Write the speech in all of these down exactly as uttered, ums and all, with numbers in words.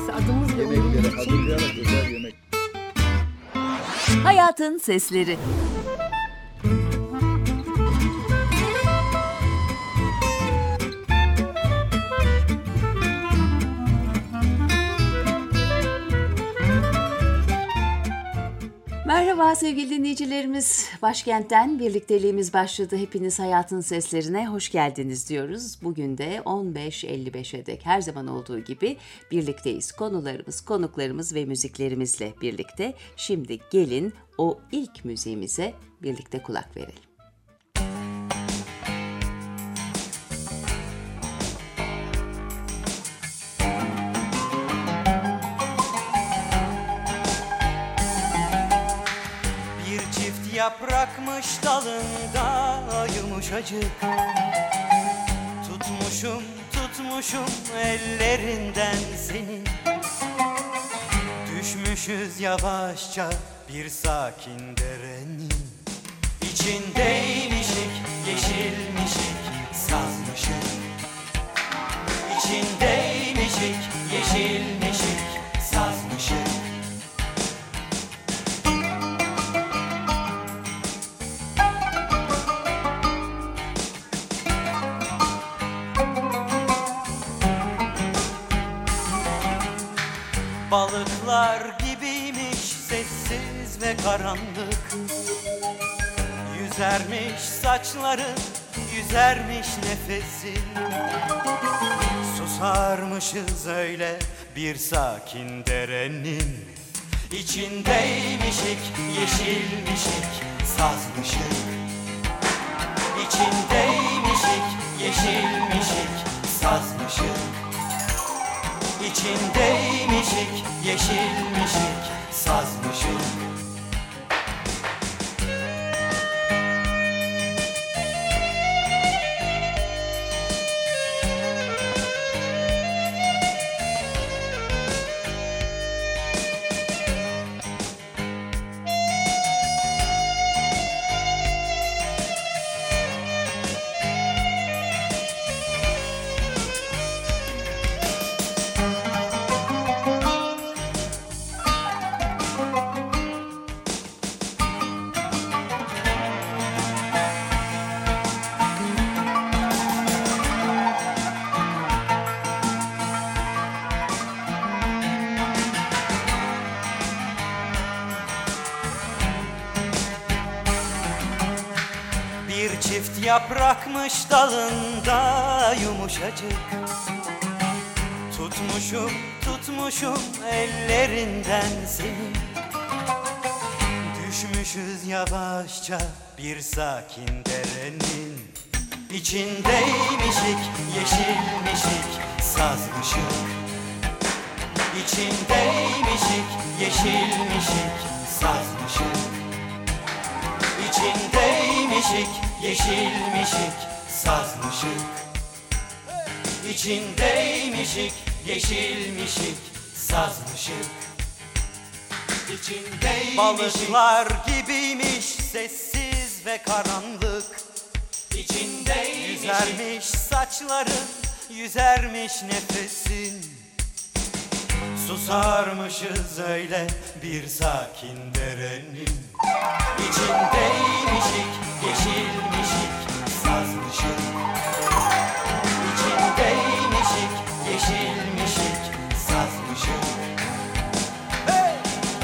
neredeyse adımızla Yemeklere hazırlayarak özel yemek. Hayatın Sesleri. Merhaba sevgili dinleyicilerimiz. Başkentten birlikteliğimiz başladı. Hepiniz Hayatın Seslerine hoş geldiniz diyoruz. Bugün de on beş elli beşe dek her zaman olduğu gibi birlikteyiz. Konularımız, konuklarımız ve müziklerimizle birlikte. Şimdi gelin o ilk müziğimize birlikte kulak verelim. Yaprakmış dalında yumuşacık, tutmuşum tutmuşum ellerinden seni. Düşmüşüz yavaşça bir sakin derenin İçindeymişik, yeşilmişik, sazmışık. İçindeymişik, yeşilmişik, sazmışık. Balıklar gibiymiş sessiz ve karanlık, yüzermiş saçların, yüzermiş nefesin. Susarmışız öyle bir sakin derenin İçindeymişik, yeşilmişik, sazmışık. İçindeymişik, yeşilmişik, sazmışık. İçindeymişik, yeşilmişik, sazmışık. Çift yaprakmış dalında yumuşacık, tutmuşum tutmuşum ellerinden seni. Düşmüşüz yavaşça bir sakin derenin İçindeymişik, yeşilmişik, sazmışık. İçindeymişik, yeşilmişik, sazmışık. İçindeymişik, yeşilmişik, sazmışık. İçindeymişik, yeşilmişik, sazmışık. İçindeymişik. Balıklar gibiymiş sessiz ve karanlık, İçindeymişik. Yüzermiş saçların, yüzermiş nefesin. Susarmışız öyle bir sakin derenin İçindeymişik, yeşilmişik, sazmışık. İçindeymişik, yeşilmişik, sazmışık. Hey!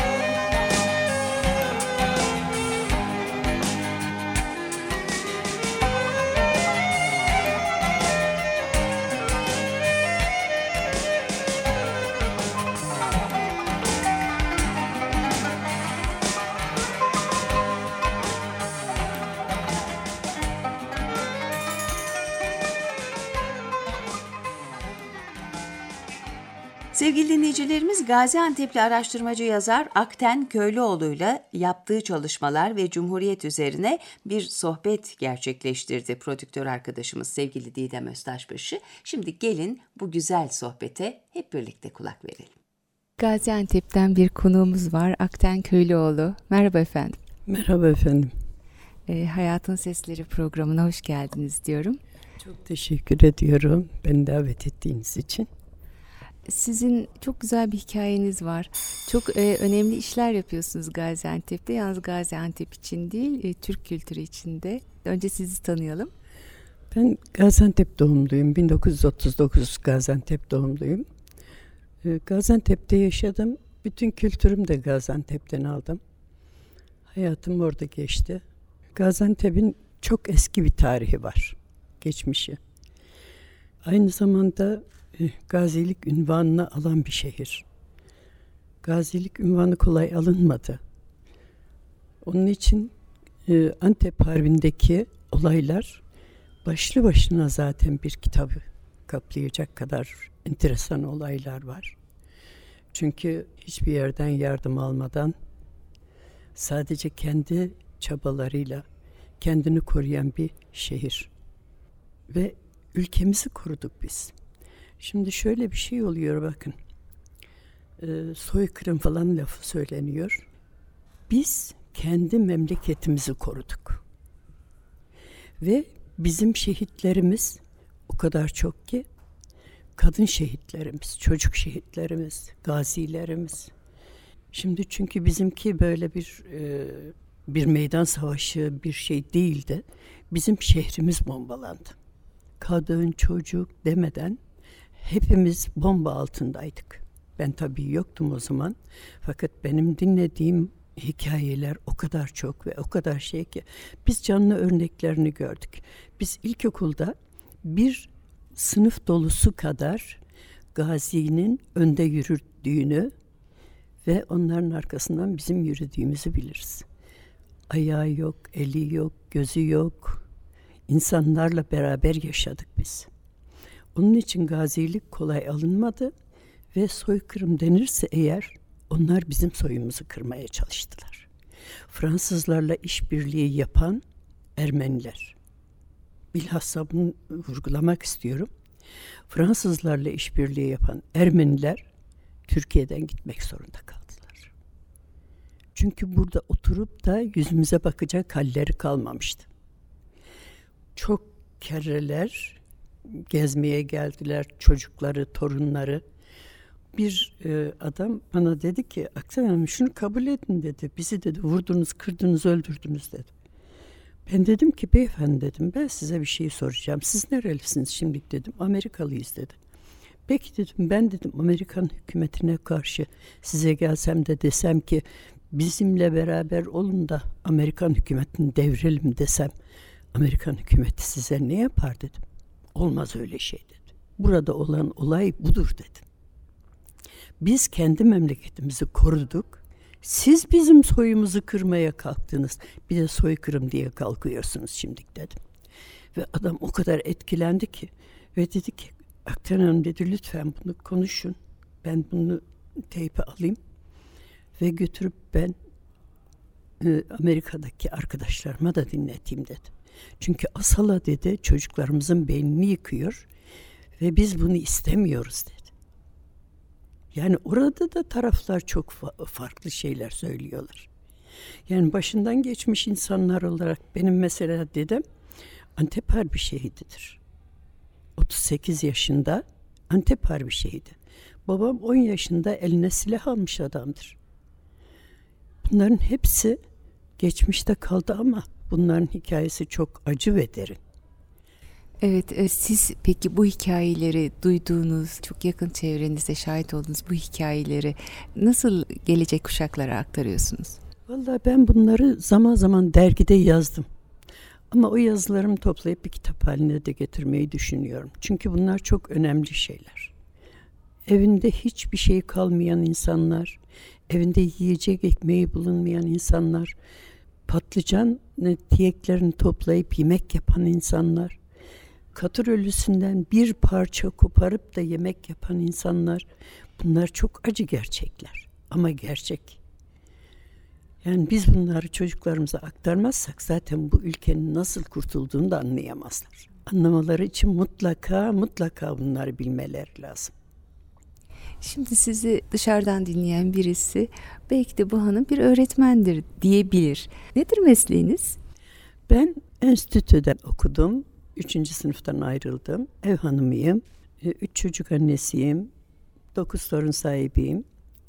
Sevgili dinleyicilerimiz, Gaziantep'li araştırmacı yazar Akten Köylüoğlu'yla yaptığı çalışmalar ve Cumhuriyet üzerine bir sohbet gerçekleştirdi prodüktör arkadaşımız sevgili Didem Öztaşbaşı. Şimdi gelin bu güzel sohbete hep birlikte kulak verelim. Gaziantep'ten bir konuğumuz var, Akten Köylüoğlu. Merhaba efendim. Merhaba efendim. E, Hayatın Sesleri programına hoş geldiniz diyorum. Çok teşekkür ediyorum beni davet ettiğiniz için. Sizin çok güzel bir hikayeniz var. Çok e, önemli işler yapıyorsunuz Gaziantep'te. Yalnız Gaziantep için değil, e, Türk kültürü için de. Önce sizi tanıyalım. Ben Gaziantep doğumluyum. bin dokuz yüz otuz dokuz Gaziantep doğumluyum. Ee, Gaziantep'te yaşadım. Bütün kültürümü de Gaziantep'ten aldım. Hayatım orada geçti. Gaziantep'in çok eski bir tarihi var. Geçmişi. Aynı zamanda e, gazilik unvanını alan bir şehir. Gazilik unvanı kolay alınmadı. Onun için e, Antep Harbi'ndeki olaylar başlı başına zaten bir kitabı kaplayacak kadar enteresan olaylar var. Çünkü hiçbir yerden yardım almadan sadece kendi çabalarıyla kendini koruyan bir şehir. Ve ülkemizi koruduk biz. Şimdi şöyle bir şey oluyor bakın. Ee, soykırım falan lafı söyleniyor. Biz kendi memleketimizi koruduk. Ve bizim şehitlerimiz o kadar çok ki kadın şehitlerimiz, çocuk şehitlerimiz, gazilerimiz. Şimdi çünkü bizimki böyle bir e, bir meydan savaşı bir şey değildi. Bizim şehrimiz bombalandı. Kadın, çocuk demeden hepimiz bomba altındaydık. Ben tabii yoktum o zaman. Fakat benim dinlediğim hikayeler o kadar çok ve o kadar şey ki biz canlı örneklerini gördük. Biz ilkokulda bir sınıf dolusu kadar gazinin önde yürüdüğünü ve onların arkasından bizim yürüdüğümüzü biliriz. Ayağı yok, eli yok, gözü yok. İnsanlarla beraber yaşadık biz. Onun için gazilik kolay alınmadı ve soykırım denirse eğer onlar bizim soyumuzu kırmaya çalıştılar. Fransızlarla işbirliği yapan Ermeniler. Bilhassa bunu vurgulamak istiyorum. Fransızlarla işbirliği yapan Ermeniler Türkiye'den gitmek zorunda kaldılar. Çünkü burada oturup da yüzümüze bakacak halleri kalmamıştı. Çok kereler gezmeye geldiler, çocukları, torunları. Bir e, adam bana dedi ki, Aksen Hanım şunu kabul edin dedi. Bizi dedi vurdunuz, kırdınız, öldürdünüz dedi. Ben dedim ki beyefendi dedim ben size bir şey soracağım. Siz nerelisiniz şimdi dedim. Amerikalıyız dedi. Peki dedim ben dedim Amerikan hükümetine karşı size gelsem de desem ki bizimle beraber olun da Amerikan hükümetini devirelim desem Amerikan hükümeti size ne yapar dedim. Olmaz öyle şey dedi. Burada olan olay budur dedi. Biz kendi memleketimizi koruduk. Siz bizim soyumuzu kırmaya kalktınız. Bir de soykırım diye kalkıyorsunuz şimdi dedim. Ve adam o kadar etkilendi ki ve dedi ki Akten Hanım dedi lütfen bunu konuşun. Ben bunu teype alayım ve götürüp ben e, Amerika'daki arkadaşlarıma da dinleteyim dedi. Çünkü Asala dedi çocuklarımızın beynini yıkıyor ve biz bunu istemiyoruz dedi. Yani orada da taraflar çok fa- farklı şeyler söylüyorlar. Yani başından geçmiş insanlar olarak benim mesela dedem Antep Harbi şehididir. otuz sekiz yaşında Antep Harbi şehidi. Babam on yaşında eline silah almış adamdır. Bunların hepsi geçmişte kaldı ama bunların hikayesi çok acı ve derin. Evet, siz peki bu hikayeleri duyduğunuz, çok yakın çevrenizde şahit olduğunuz bu hikayeleri nasıl gelecek kuşaklara aktarıyorsunuz? Vallahi ben bunları zaman zaman dergide yazdım. Ama o yazılarımı toplayıp bir kitap haline de getirmeyi düşünüyorum. Çünkü bunlar çok önemli şeyler. Evinde hiçbir şey kalmayan insanlar, evinde yiyecek ekmeği bulunmayan insanlar, patlıcan tiyeklerini toplayıp yemek yapan insanlar, katır ölüsünden bir parça koparıp da yemek yapan insanlar, bunlar çok acı gerçekler ama gerçek. Yani biz bunları çocuklarımıza aktarmazsak zaten bu ülkenin nasıl kurtulduğunu da anlayamazlar. Anlamaları için mutlaka mutlaka bunları bilmeleri lazım. Şimdi sizi dışarıdan dinleyen birisi belki de bu hanım bir öğretmendir diyebilir. Nedir mesleğiniz? Ben enstitüden okudum. Üçüncü sınıftan ayrıldım. Ev hanımıyım. Üç çocuk annesiyim. dokuz torun sahibiyim.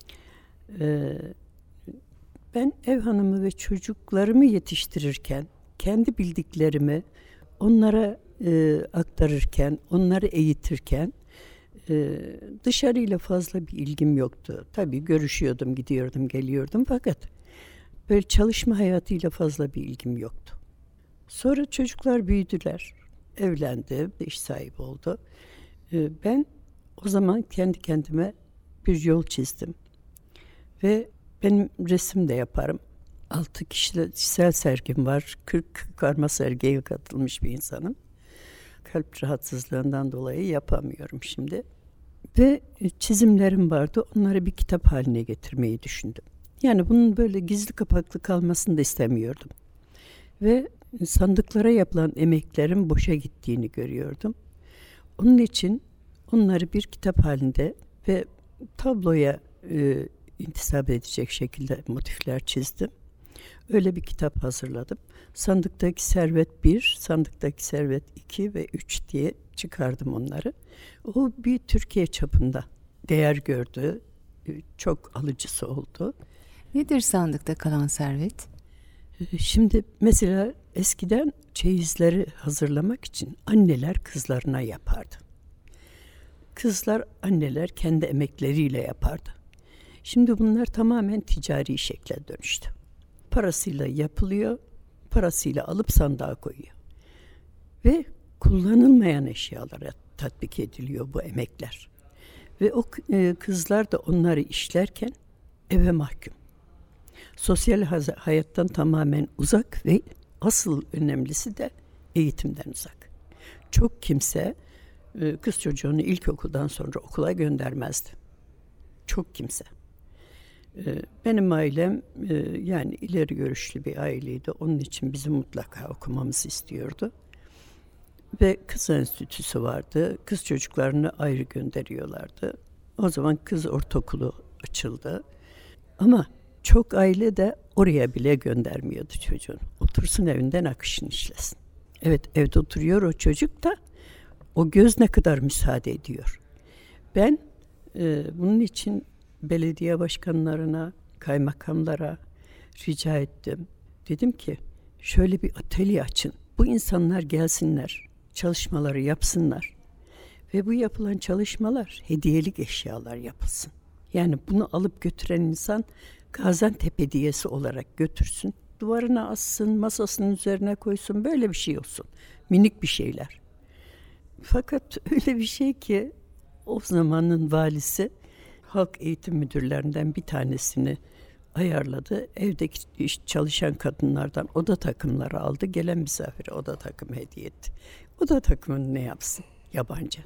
Ee, ben ev hanımı ve çocuklarımı yetiştirirken, kendi bildiklerimi onlara e, aktarırken, onları eğitirken e, dışarıyla fazla bir ilgim yoktu. Tabii görüşüyordum, gidiyordum, geliyordum fakat böyle çalışma hayatıyla fazla bir ilgim yoktu. Sonra çocuklar büyüdüler, evlendi, iş sahibi oldu. E, ben o zaman kendi kendime bir yol çizdim. Ve benim resim de yaparım. Altı kişisel sergim var. kırk karma sergiye katılmış bir insanım. Kalp rahatsızlığından dolayı yapamıyorum şimdi. Ve çizimlerim vardı. Onları bir kitap haline getirmeyi düşündüm. Yani bunun böyle gizli kapaklı kalmasını da istemiyordum. Ve sandıklara yapılan emeklerin boşa gittiğini görüyordum. Onun için onları bir kitap halinde ve tabloya e, intisap edecek şekilde motifler çizdim. Öyle bir kitap hazırladım. Sandıktaki Servet bir, Sandıktaki Servet iki ve üç diye çıkardım onları. O bir Türkiye çapında değer gördü. Çok alıcısı oldu. Nedir sandıkta kalan servet? Şimdi mesela eskiden çeyizleri hazırlamak için anneler kızlarına yapardı. Kızlar, anneler kendi emekleriyle yapardı. Şimdi bunlar tamamen ticari şekle dönüştü. Parasıyla yapılıyor, parasıyla alıp sandığa koyuyor. Ve kullanılmayan eşyalara tatbik ediliyor bu emekler. Ve o e, kızlar da onları işlerken eve mahkum. Sosyal hayattan tamamen uzak ve asıl önemlisi de eğitimden uzak. Çok kimse e, kız çocuğunu ilkokuldan sonra okula göndermezdi. Çok kimse. Benim ailem yani ileri görüşlü bir aileydi. Onun için bizi mutlaka okumamızı istiyordu. Ve kız enstitüsü vardı. Kız çocuklarını ayrı gönderiyorlardı. O zaman kız ortaokulu açıldı. Ama çok aile de oraya bile göndermiyordu çocuğunu. Otursun evinden akışını işlesin. Evet, evde oturuyor o çocuk da o göz ne kadar müsaade ediyor. Ben e, bunun için belediye başkanlarına, kaymakamlara rica ettim. Dedim ki şöyle bir atölye açın. Bu insanlar gelsinler, çalışmaları yapsınlar. Ve bu yapılan çalışmalar hediyelik eşyalar yapılsın. Yani bunu alıp götüren insan Gaziantep hediyesi olarak götürsün. Duvarına assın, masasının üzerine koysun. Böyle bir şey olsun. Minik bir şeyler. Fakat öyle bir şey ki o zamanın valisi halk eğitim müdürlerinden bir tanesini ayarladı. Evdeki çalışan kadınlardan oda takımları aldı. Gelen misafire oda takımı hediye etti. Oda takımını ne yapsın? Yabancı.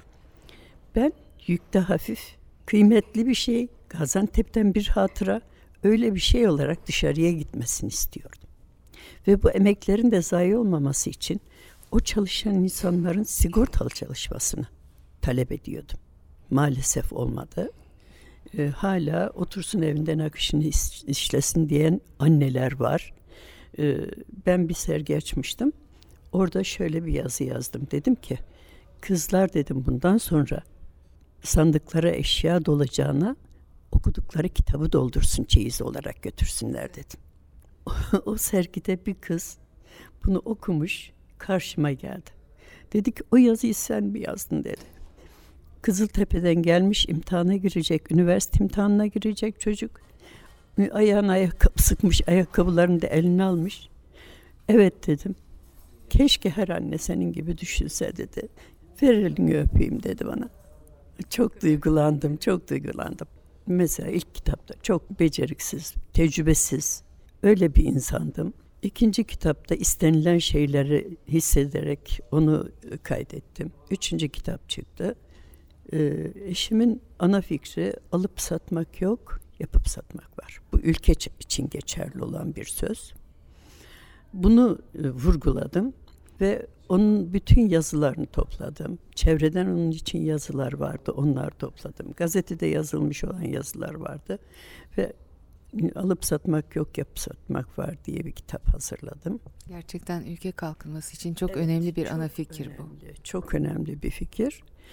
Ben yükte hafif, kıymetli bir şey, Gaziantep'ten bir hatıra, öyle bir şey olarak dışarıya gitmesini istiyordum. Ve bu emeklerin de zayi olmaması için o çalışan insanların sigortalı çalışmasını talep ediyordum. Maalesef olmadı. E, hala otursun evinden akışını işlesin diyen anneler var. E, ben bir sergi açmıştım. Orada şöyle bir yazı yazdım. Dedim ki, kızlar dedim bundan sonra sandıklara eşya dolacağına okudukları kitabı doldursun, çeyiz olarak götürsünler dedim. O sergide bir kız bunu okumuş, karşıma geldi. Dedi ki, o yazıyı sen mi yazdın dedi. Kızıltepe'den gelmiş, imtihana girecek, üniversite imtihanına girecek çocuk. Ayağına ayakkabı sıkmış, ayakkabılarını da eline almış. Evet dedim. Keşke her anne senin gibi düşünse dedi. Ver elini öpeyim dedi bana. Çok duygulandım, çok duygulandım. Mesela ilk kitapta çok beceriksiz, tecrübesiz, öyle bir insandım. İkinci kitapta istenilen şeyleri hissederek onu kaydettim. Üçüncü kitap çıktı. Ee, eşimin ana fikri alıp satmak yok, yapıp satmak var. Bu ülke için geçerli olan bir söz. Bunu e, vurguladım ve onun bütün yazılarını topladım. Çevreden onun için yazılar vardı, onları topladım. Gazetede yazılmış olan yazılar vardı ve alıp satmak yok, yapıp satmak var diye bir kitap hazırladım. Gerçekten ülke kalkınması için çok Evet, önemli bir çok ana fikir önemli, bu. Çok önemli bir fikir.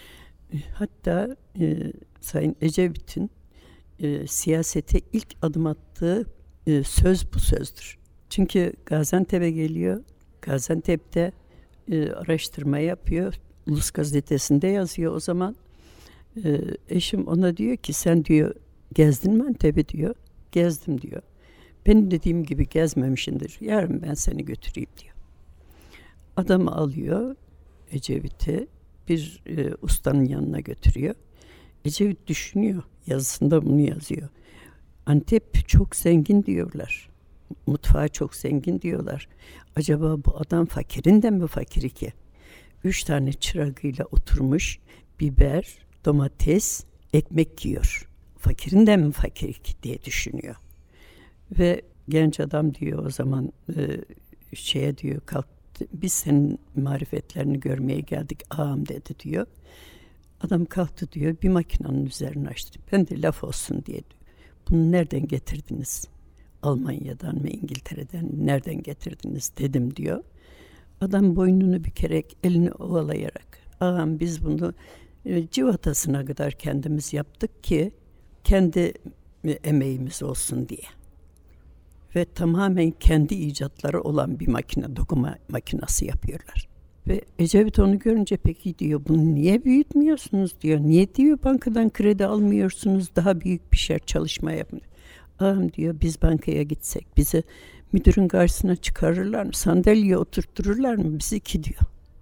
Hatta e, Sayın Ecevit'in e, siyasete ilk adım attığı e, söz bu sözdür. Çünkü Gaziantep'e geliyor, Gaziantep'te e, araştırma yapıyor, Ulus Gazetesi'nde yazıyor o zaman. E, eşim ona diyor ki sen diyor gezdin mi Antep'i diyor. Gezdim diyor. Benim dediğim gibi gezmemişindir. Yarın ben seni götüreyim diyor. Adamı alıyor Ecevit'i bir e, ustanın yanına götürüyor. Ecevit düşünüyor. Yazısında bunu yazıyor. Antep çok zengin diyorlar. Mutfağı çok zengin diyorlar. Acaba bu adam fakirin de mi fakiri ki? Üç tane çırağıyla oturmuş biber, domates, ekmek yiyor. Fakirin de mi fakiri ki diye düşünüyor. Ve genç adam diyor o zaman e, şeye diyor kalk biz senin marifetlerini görmeye geldik ağam dedi diyor. Adam kalktı diyor bir makinenin üzerine açtı. Ben de laf olsun diye diyor. Bunu nereden getirdiniz? Almanya'dan mı İngiltere'den mi? Nereden getirdiniz dedim diyor. Adam boynunu bükerek elini ovalayarak ağam biz bunu e, civatasına kadar kendimiz yaptık ki kendi e, emeğimiz olsun diye. Ve tamamen kendi icatları olan bir makine, dokuma makinesi yapıyorlar. Ve Ecevit onu görünce peki diyor bunu niye büyütmüyorsunuz diyor. Niye diyor bankadan kredi almıyorsunuz daha büyük bir şey çalışma yapın. Ağam diyor biz bankaya gitsek bizi müdürün karşısına çıkarırlar mı? Sandalyeye oturttururlar mı? Bizi ki diyor.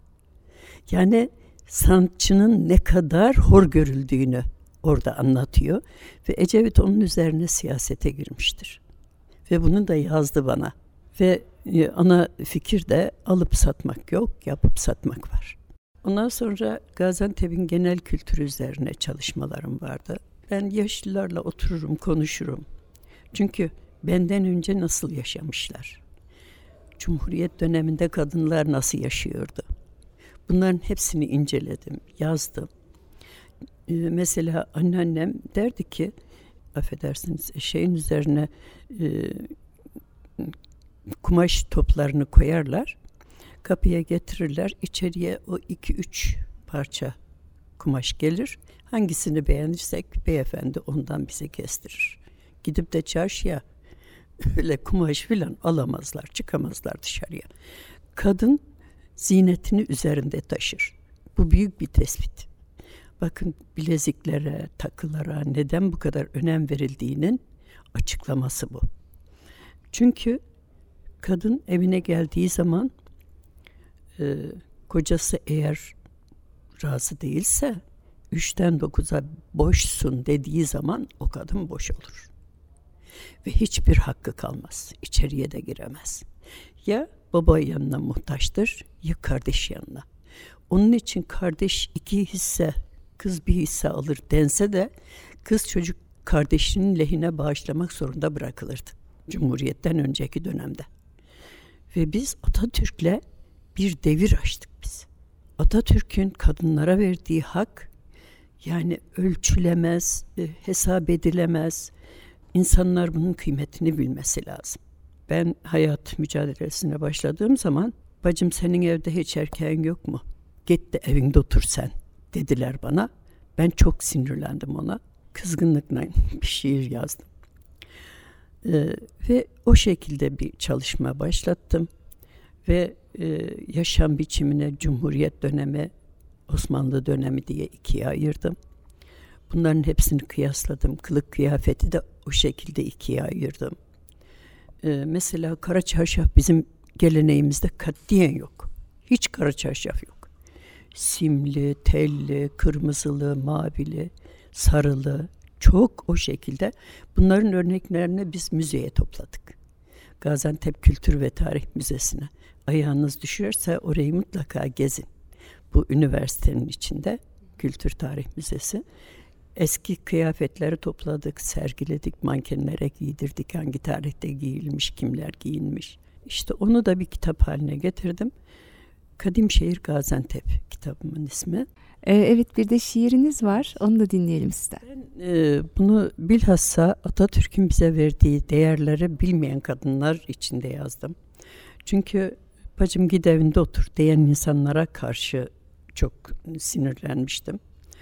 Yani sanatçının ne kadar hor görüldüğünü orada anlatıyor. Ve Ecevit onun üzerine siyasete girmiştir. Ve bunu da yazdı bana. Ve ana fikir de alıp satmak yok, yapıp satmak var. Ondan sonra Gaziantep'in genel kültürü üzerine çalışmalarım vardı. Ben yaşlılarla otururum, konuşurum. Çünkü benden önce nasıl yaşamışlar? Cumhuriyet döneminde kadınlar nasıl yaşıyordu? Bunların hepsini inceledim, yazdım. Ee, mesela anneannem derdi ki, affedersiniz şeyin üzerine e, kumaş toplarını koyarlar, kapıya getirirler, içeriye o iki üç parça kumaş gelir. Hangisini beğenirsek beyefendi ondan bize kestirir. Gidip de çarşıya öyle kumaş filan alamazlar, çıkamazlar dışarıya. Kadın zinetini üzerinde taşır. Bu büyük bir tespit. Bakın bileziklere, takılara neden bu kadar önem verildiğinin açıklaması bu. Çünkü kadın evine geldiği zaman e, kocası eğer razı değilse üçten dokuza boşsun dediği zaman o kadın boş olur. Ve hiçbir hakkı kalmaz. İçeriye de giremez. Ya baba yanına muhtaçtır ya kardeş yanına. Onun için kardeş iki hisse, kız bir hisse alır dense de kız çocuk kardeşinin lehine bağışlamak zorunda bırakılırdı. Cumhuriyetten önceki dönemde. Ve biz Atatürk'le bir devir açtık biz. Atatürk'ün kadınlara verdiği hak yani ölçülemez, hesap edilemez. İnsanlar bunun kıymetini bilmesi lazım. Ben hayat mücadelesine başladığım zaman bacım senin evde hiç erkeğin yok mu? Git de evinde otur sen dediler bana. Ben çok sinirlendim ona. Kızgınlıkla bir şiir yazdım. Ee, ve o şekilde bir çalışma başlattım. Ve e, yaşam biçimine Cumhuriyet dönemi, Osmanlı dönemi diye ikiye ayırdım. Bunların hepsini kıyasladım. Kılık kıyafeti de o şekilde ikiye ayırdım. Ee, mesela kara çarşaf bizim geleneğimizde katiyen yok. Hiç kara çarşaf yok. Simli, telli, kırmızılı, mavili, sarılı, çok o şekilde. Bunların örneklerini biz müzeye topladık. Gaziantep Kültür ve Tarih Müzesi'ne. Ayağınız düşerse orayı mutlaka gezin. Bu üniversitenin içinde Kültür Tarih Müzesi. Eski kıyafetleri topladık, sergiledik, mankenlere giydirdik. Hangi tarihte giyilmiş, kimler giyinmiş. İşte onu da bir kitap haline getirdim. Kadim Şehir Gaziantep kitabımın ismi. Ee, evet bir de şiiriniz var. Onu da dinleyelim sizden. Ben e, bunu bilhassa Atatürk'ün bize verdiği değerleri bilmeyen kadınlar içinde yazdım. Çünkü bacım git evinde otur diyen insanlara karşı çok sinirlenmiştim.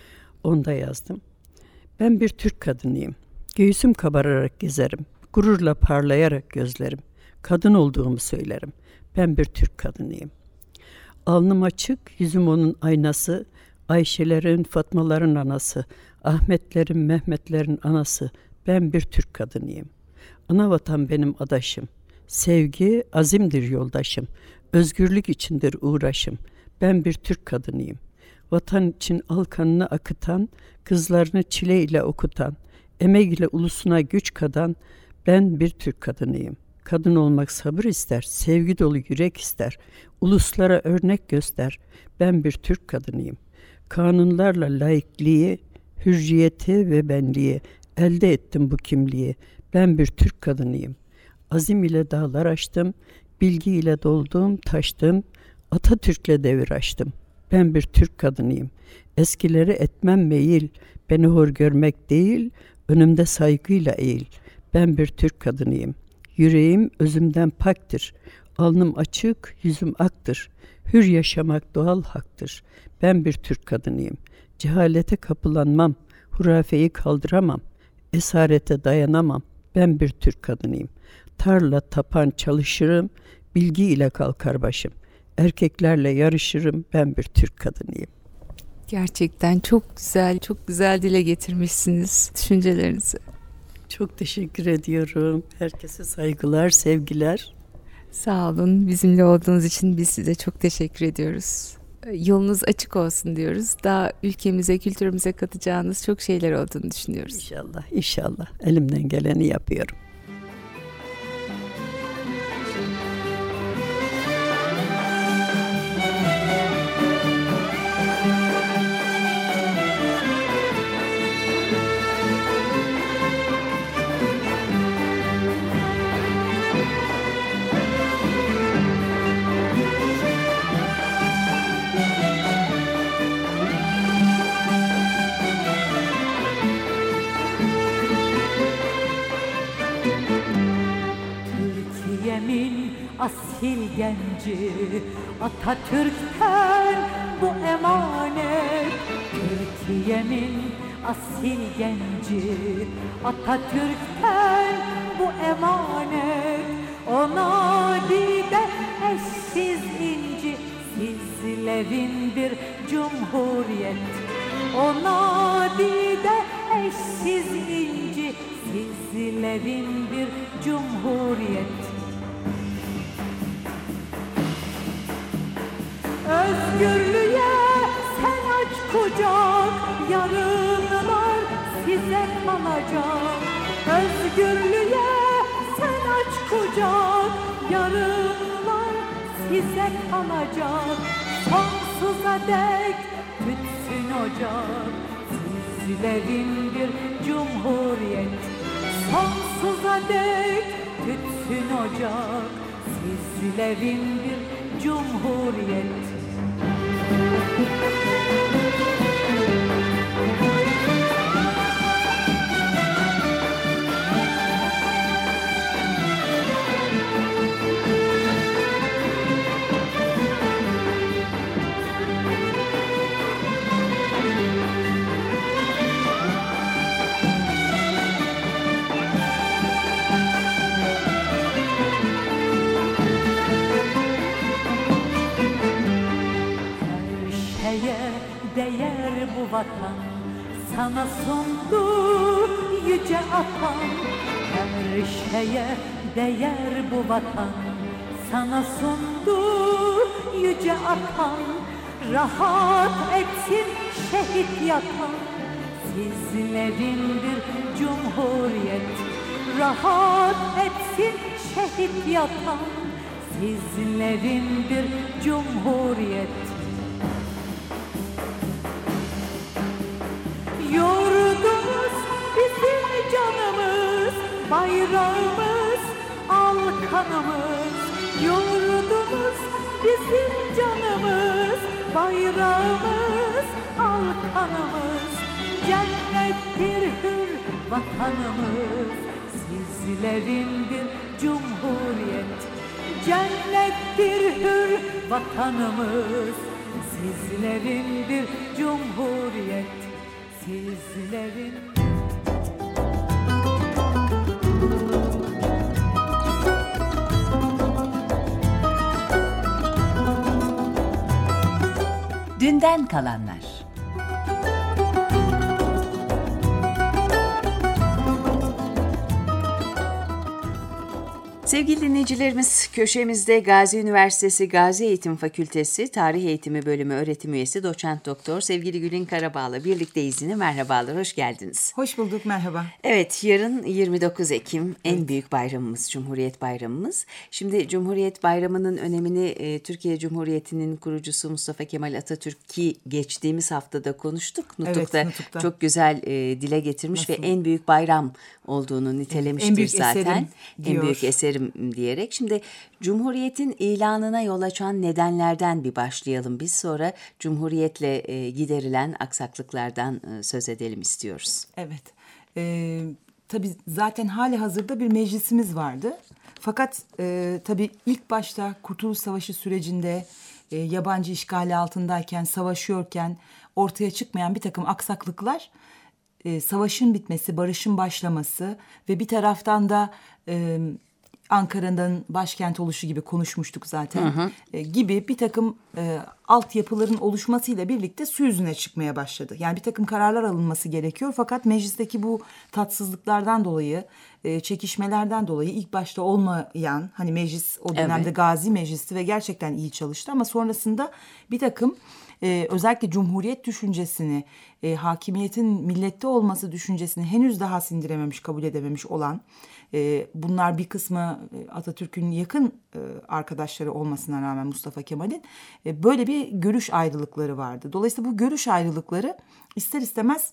onda yazdım. Ben bir Türk kadınıyım. Göğsüm kabararak gezerim. Gururla parlayarak gözlerim. Kadın olduğumu söylerim. Ben bir Türk kadınıyım. Alnım açık, yüzüm onun aynası. Ayşelerin, Fatmaların anası. Ahmetlerin, Mehmetlerin anası. Ben bir Türk kadınıyım. Anavatan benim adaşım. Sevgi, azimdir yoldaşım. Özgürlük içindir uğraşım. Ben bir Türk kadınıyım. Vatan için al kanını akıtan, kızlarını çile ile okutan, emek ile ulusuna güç kadan, ben bir Türk kadınıyım. Kadın olmak sabır ister, sevgi dolu yürek ister, uluslara örnek göster, ben bir Türk kadınıyım. Kanunlarla laikliği, hürriyeti ve benliği elde ettim bu kimliği, ben bir Türk kadınıyım. Azim ile dağlar aştım, bilgi ile doldum, taştım, Atatürk'le devir açtım. Ben bir Türk kadınıyım. Eskileri etmem meyil, beni hor görmek değil, önümde saygıyla eğil. Ben bir Türk kadınıyım. Yüreğim özümden paktır. Alnım açık, yüzüm aktır. Hür yaşamak doğal haktır. Ben bir Türk kadınıyım. Cehalete kapılanmam, hurafeyi kaldıramam. Esarete dayanamam. Ben bir Türk kadınıyım. Tarla, tapan çalışırım, bilgi ile kalkar başım. Erkeklerle yarışırım, ben bir Türk kadınıyım. Gerçekten çok güzel, çok güzel dile getirmişsiniz düşüncelerinizi. Çok teşekkür ediyorum. Herkese saygılar, sevgiler. Sağ olun. Bizimle olduğunuz için biz size çok teşekkür ediyoruz. Yolunuz açık olsun diyoruz. Daha ülkemize, kültürümüze katacağınız çok şeyler olduğunu düşünüyoruz. İnşallah, inşallah. Elimden geleni yapıyorum. Asil genci Atatürk'ten bu emanet. Türkiye'min asil genci Atatürk'ten bu emanet. O nadide eşsiz inci sizlerin bir cumhuriyet. O nadide eşsiz inci sizlerin bir cumhuriyet. Özgürlüğe sen aç kucak, yarınlar size kalacak. Özgürlüğe sen aç kucak, yarınlar size kalacak. Sonsuza dek tütsün ocak, sizlerin bir cumhuriyet. Sonsuza dek tütsün ocak, sizlerin bir cumhuriyet. Değer bu vatan, sana sundu yüce atan. Her şeye değer bu vatan, sana sundu yüce atan. Rahat etsin şehit yatan, sizlerin bir cumhuriyet. Rahat etsin şehit yatan, sizlerin bir cumhuriyet. Yurdumuz bizim canımız, bayrağımız, al kanımız. Yurdumuz bizim canımız, bayrağımız, al kanımız. Cennettir hür vatanımız, sizlerin bir cumhuriyet. Cennettir hür vatanımız, sizlerin bir cumhuriyet. sizlerin. Dünden kalanlar. Sevgili dinleyicilerimiz, köşemizde Gazi Üniversitesi Gazi Eğitim Fakültesi Tarih Eğitimi Bölümü öğretim üyesi doçent doktor sevgili Gülin Karabağ'la birlikteyiz yine. Merhabalar, hoş geldiniz. Hoş bulduk, merhaba. Evet, yarın yirmi dokuz Ekim en evet. büyük bayramımız, Cumhuriyet Bayramımız. Şimdi Cumhuriyet Bayramı'nın önemini e, Türkiye Cumhuriyeti'nin kurucusu Mustafa Kemal Atatürk'ü geçtiğimiz haftada konuştuk. Nutuk'ta, evet, Nutuk'ta. çok güzel e, dile getirmiş. Nasıl? Ve en büyük bayram olduğunu nitelemiştir en büyük zaten. Eserim diyor. En büyük eserim diyerek. Şimdi Cumhuriyet'in ilanına yol açan nedenlerden bir başlayalım biz. Sonra Cumhuriyet'le e, giderilen aksaklıklardan e, söz edelim istiyoruz. Evet. Ee, tabii zaten hali hazırda bir meclisimiz vardı. Fakat e, tabii ilk başta Kurtuluş Savaşı sürecinde e, yabancı işgali altındayken, savaşıyorken ortaya çıkmayan bir takım aksaklıklar, e, savaşın bitmesi, barışın başlaması ve bir taraftan da e, Ankara'nın başkent oluşu gibi konuşmuştuk zaten, hı hı. E, gibi bir takım e, altyapıların oluşmasıyla birlikte su yüzüne çıkmaya başladı. Yani bir takım kararlar alınması gerekiyor fakat meclisteki bu tatsızlıklardan dolayı, e, çekişmelerden dolayı ilk başta olmayan, hani meclis o dönemde evet. Gazi Meclisi ve gerçekten iyi çalıştı ama sonrasında bir takım Ee, özellikle Cumhuriyet düşüncesini, e, hakimiyetin millette olması düşüncesini henüz daha sindirememiş, kabul edememiş olan, e, bunlar bir kısmı e, Atatürk'ün yakın e, arkadaşları olmasına rağmen Mustafa Kemal'in e, böyle bir görüş ayrılıkları vardı. Dolayısıyla bu görüş ayrılıkları ister istemez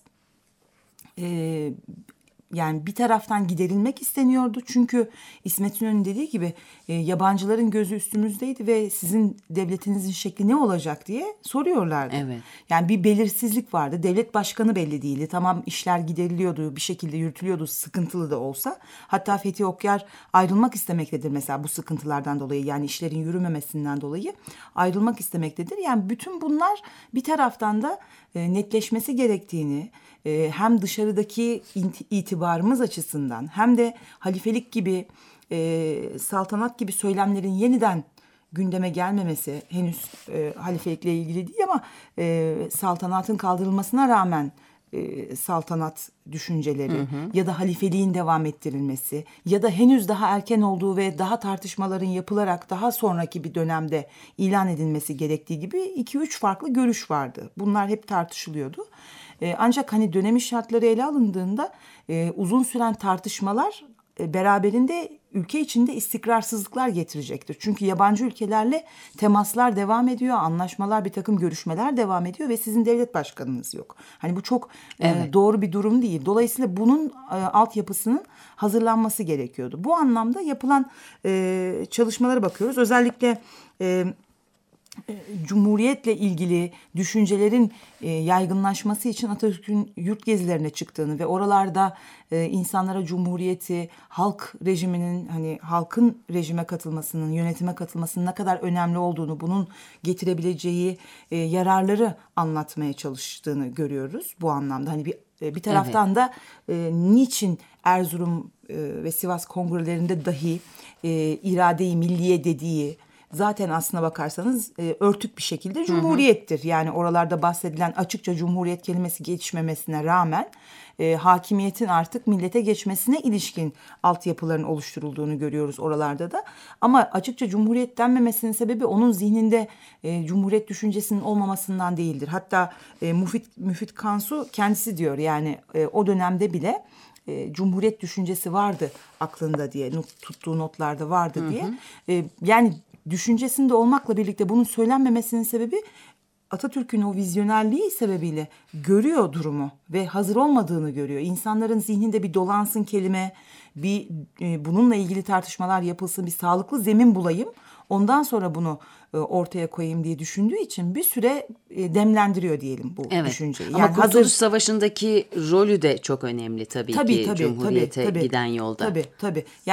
e, yani bir taraftan giderilmek isteniyordu. Çünkü İsmet İnönü'nün dediği gibi e, yabancıların gözü üstümüzdeydi ve sizin devletinizin şekli ne olacak diye soruyorlardı. Evet. Yani bir belirsizlik vardı. Devlet başkanı belli değildi. Tamam, işler gideriliyordu, bir şekilde yürütülüyordu, sıkıntılı da olsa. Hatta Fethi Okyar ayrılmak istemektedir mesela bu sıkıntılardan dolayı. Yani işlerin yürümemesinden dolayı ayrılmak istemektedir. Yani bütün bunlar bir taraftan da e, netleşmesi gerektiğini, e, hem dışarıdaki itibarımız açısından hem de halifelik gibi, e, saltanat gibi söylemlerin yeniden gündeme gelmemesi, henüz e, halifelikle ilgili değil ama e, saltanatın kaldırılmasına rağmen e, saltanat düşünceleri, hı hı. ya da halifeliğin devam ettirilmesi ya da henüz daha erken olduğu ve daha tartışmaların yapılarak daha sonraki bir dönemde ilan edilmesi gerektiği gibi iki üç farklı görüş vardı. Bunlar hep tartışılıyordu. E, ancak hani dönemin şartları ele alındığında e, uzun süren tartışmalar e, beraberinde ülke içinde istikrarsızlıklar getirecektir. Çünkü yabancı ülkelerle temaslar devam ediyor, anlaşmalar, bir takım görüşmeler devam ediyor ve sizin devlet başkanınız yok. Hani bu çok evet. e, doğru bir durum değil. Dolayısıyla bunun e, altyapısının hazırlanması gerekiyordu. Bu anlamda yapılan e, çalışmalara bakıyoruz. Özellikle E, Cumhuriyetle ilgili düşüncelerin e, yaygınlaşması için Atatürk'ün yurt gezilerine çıktığını ve oralarda e, insanlara Cumhuriyeti, halk rejiminin, hani halkın rejime katılmasının, yönetime katılmasının ne kadar önemli olduğunu, bunun getirebileceği e, yararları anlatmaya çalıştığını görüyoruz bu anlamda. Hani bir e, bir taraftan evet. da e, niçin Erzurum e, ve Sivas kongrelerinde dahi e, irade-i milliye dediği, zaten aslına bakarsanız e, örtük bir şekilde Cumhuriyettir. Hı hı. Yani oralarda bahsedilen açıkça Cumhuriyet kelimesi geçmemesine rağmen e, hakimiyetin artık millete geçmesine ilişkin altyapıların oluşturulduğunu görüyoruz oralarda da. Ama açıkça Cumhuriyet denmemesinin sebebi onun zihninde e, Cumhuriyet düşüncesinin olmamasından değildir. Hatta e, Müfit, Müfit Kansu kendisi diyor, yani e, o dönemde bile E, Cumhuriyet düşüncesi vardı aklında diye, not, tuttuğu notlarda vardı hı hı. diye. E, yani düşüncesinde olmakla birlikte bunun söylenmemesinin sebebi Atatürk'ün o vizyonerliği sebebiyle görüyor durumu ve hazır olmadığını görüyor. İnsanların zihninde bir dolansın kelime, bir e, bununla ilgili tartışmalar yapılsın, bir sağlıklı zemin bulayım. Ondan sonra bunu e, ortaya koyayım diye düşündüğü için bir süre e, demlendiriyor diyelim bu evet. düşünceyi. Yani ama Kurtuluş hazır... Savaşı'ndaki rolü de çok önemli tabii, tabii ki tabii, Cumhuriyet'e tabii, tabii, giden yolda. Tabii tabii. Yani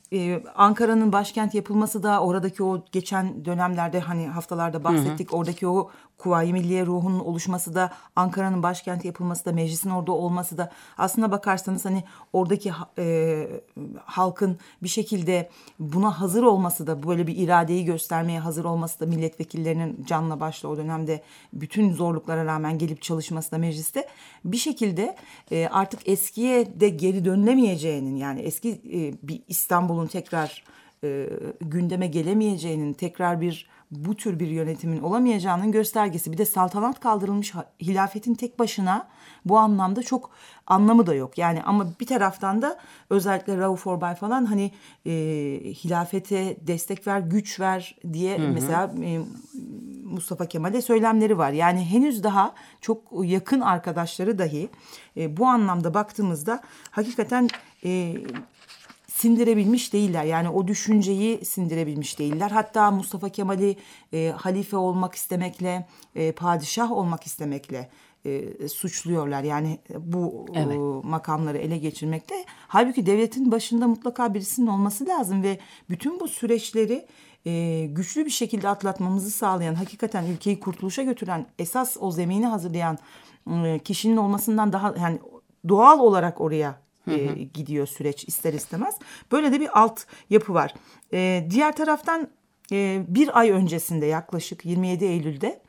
Ee, Ankara'nın başkent yapılması da oradaki o geçen dönemlerde hani haftalarda bahsettik. Hı hı. Oradaki o Kuvayi Milliye ruhunun oluşması da, Ankara'nın başkenti yapılması da, meclisin orada olması da, aslına bakarsanız hani oradaki e, halkın bir şekilde buna hazır olması da, böyle bir iradeyi göstermeye hazır olması da, milletvekillerinin canla başla o dönemde bütün zorluklara rağmen gelip çalışması da mecliste bir şekilde e, artık eskiye de geri dönülemeyeceğinin, yani eski e, bir İstanbul'un tekrar e, gündeme gelemeyeceğinin, tekrar bir bu tür bir yönetimin olamayacağının göstergesi. Bir de saltanat kaldırılmış, hilafetin tek başına bu anlamda çok anlamı da yok. Yani ama bir taraftan da özellikle Rauf Orbay falan hani e, hilafete destek ver, güç ver diye hı hı. mesela e, Mustafa Kemal'e söylemleri var. Yani henüz daha çok yakın arkadaşları dahi e, bu anlamda baktığımızda hakikaten E, sindirebilmiş değiller. Yani o düşünceyi sindirebilmiş değiller. Hatta Mustafa Kemal'i e, halife olmak istemekle, e, padişah olmak istemekle e, suçluyorlar. Yani bu evet. e, makamları ele geçirmekte. Halbuki devletin başında mutlaka birisinin olması lazım ve bütün bu süreçleri e, güçlü bir şekilde atlatmamızı sağlayan, hakikaten ülkeyi kurtuluşa götüren, esas o zemini hazırlayan e, kişinin olmasından daha, yani doğal olarak oraya Hı hı. E, gidiyor süreç ister istemez. Böyle de bir alt yapı var. E, diğer taraftan e, bir ay öncesinde, yaklaşık yirmi yedi Eylül'de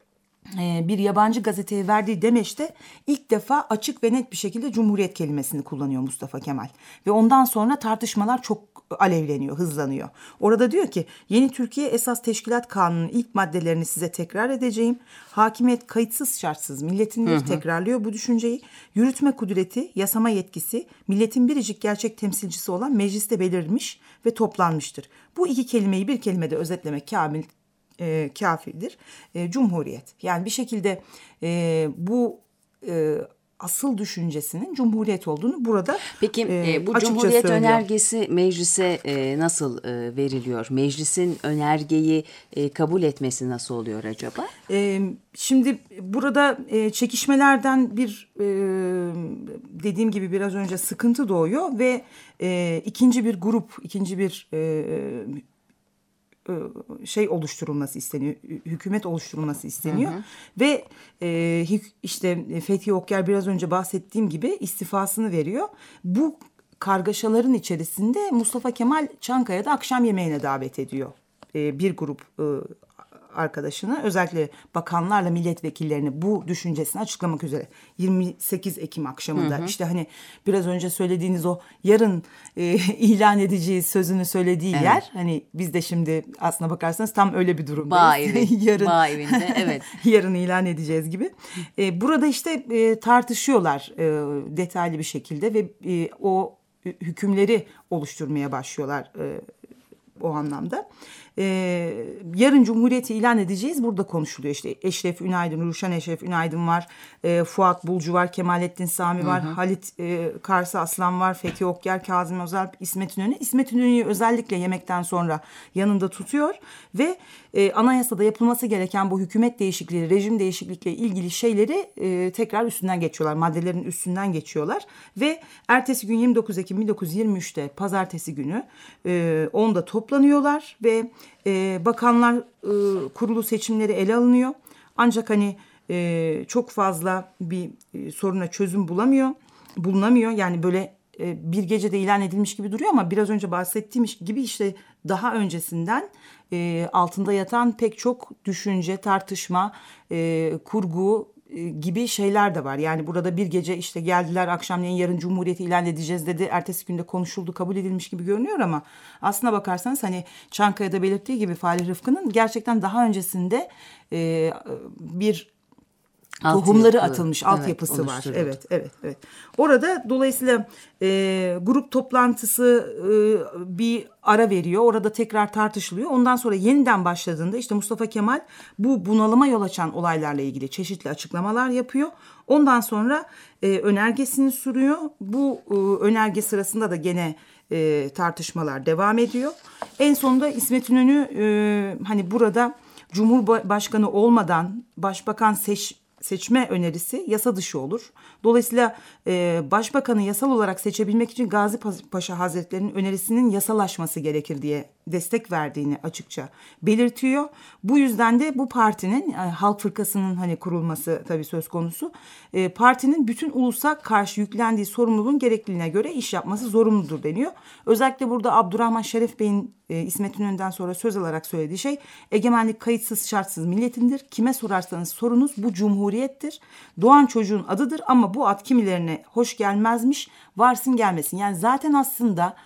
e, bir yabancı gazeteye verdiği demeçte ilk defa açık ve net bir şekilde Cumhuriyet kelimesini kullanıyor Mustafa Kemal. Ve ondan sonra tartışmalar çok alevleniyor, hızlanıyor. Orada diyor ki, yeni Türkiye Esas Teşkilat Kanunu'nun ilk maddelerini size tekrar edeceğim. Hakimiyet kayıtsız şartsız milletindir, tekrarlıyor bu düşünceyi. Yürütme kudreti, yasama yetkisi milletin biricik gerçek temsilcisi olan mecliste belirmiş ve toplanmıştır. Bu iki kelimeyi bir kelimede özetlemek kamil e, kafidir. E, Cumhuriyet. Yani bir şekilde e, bu e, asıl düşüncesinin Cumhuriyet olduğunu burada Peki e, bu Cumhuriyet söylüyor. Önergesi meclise e, nasıl e, veriliyor? Meclisin önergeyi e, kabul etmesi nasıl oluyor acaba? E, şimdi burada e, çekişmelerden bir e, dediğim gibi biraz önce sıkıntı doğuyor ve e, ikinci bir grup, ikinci bir e, şey oluşturulması isteniyor, hükümet oluşturulması isteniyor. Hı hı. Ve e, işte Fethi Okyar biraz önce bahsettiğim gibi istifasını veriyor. Bu kargaşaların içerisinde Mustafa Kemal Çankaya'da akşam yemeğine davet ediyor e, bir grup e, arkadaşını, özellikle bakanlarla milletvekillerini bu düşüncesini açıklamak üzere. yirmi sekiz Ekim akşamında hı hı. işte hani biraz önce söylediğiniz o yarın e, ilan edeceğiz sözünü söylediği evet. yer, hani biz de şimdi aslına bakarsanız tam öyle bir durumdayız. Bağ evi, yarın, bağ evinde evet. yarın ilan edeceğiz gibi. E, burada işte e, tartışıyorlar e, detaylı bir şekilde ve e, o hükümleri oluşturmaya başlıyorlar e, o anlamda. Ee, yarın Cumhuriyeti ilan edeceğiz. Burada konuşuluyor işte Eşref Ünaydın, Ruşen Eşref Ünaydın var. E, Fuat Bulcu var, Kemalettin Sami var. Hı hı. Halit e, Karsı Aslan var. Fethi Okyar, Kazım Özalp, İsmet İnönü. İsmet İnönü'yü özellikle yemekten sonra yanında tutuyor. Ve e, anayasada yapılması gereken bu hükümet değişikliği, rejim değişiklikle ilgili şeyleri e, tekrar üstünden geçiyorlar. Maddelerin üstünden geçiyorlar. Ve ertesi gün yirmi dokuz Ekim bin dokuz yüz yirmi üçte pazartesi günü e, onda toplanıyorlar ve Ee, bakanlar e, kurulu seçimleri ele alınıyor. Ancak hani e, çok fazla bir e, soruna çözüm bulamıyor, bulunamıyor. Yani böyle e, bir gecede ilan edilmiş gibi duruyor ama biraz önce bahsettiğim gibi işte daha öncesinden e, altında yatan pek çok düşünce, tartışma, e, kurgu gibi şeyler de var. Yani burada bir gece işte geldiler, akşamleyin yarın Cumhuriyeti ilan edeceğiz dedi. Ertesi günde konuşuldu, kabul edilmiş gibi görünüyor ama aslına bakarsanız hani Çankaya'da belirttiği gibi Falih Rıfkı'nın gerçekten daha öncesinde e, bir Alt tohumları yapı. atılmış evet, altyapısı var. Evet, evet, evet. Orada dolayısıyla e, grup toplantısı e, bir ara veriyor. Orada tekrar tartışılıyor. Ondan sonra yeniden başladığında işte Mustafa Kemal bu bunalıma yol açan olaylarla ilgili çeşitli açıklamalar yapıyor. Ondan sonra e, önergesini sunuyor. Bu e, önerge sırasında da gene e, tartışmalar devam ediyor. En sonunda İsmet İnönü e, hani burada Cumhurbaşkanı olmadan başbakan seç seçme önerisi yasa dışı olur. Dolayısıyla e, başbakanı yasal olarak seçebilmek için Gazi Paşa Hazretleri'nin önerisinin yasalaşması gerekir diye destek verdiğini açıkça belirtiyor. Bu yüzden de bu partinin yani Halk Fırkası'nın hani kurulması tabii söz konusu. E, partinin bütün ulusa karşı yüklendiği sorumluluğun gerekliliğine göre iş yapması zorunludur deniyor. Özellikle burada Abdurrahman Şeref Bey'in e, İsmet İnönü'nden sonra söz alarak söylediği şey egemenlik kayıtsız şartsız milletindir. Kime sorarsanız sorunuz bu cumhuriyettir. Doğan çocuğun adıdır ama bu ad kimilerine hoş gelmezmiş, varsın gelmesin. Yani zaten aslında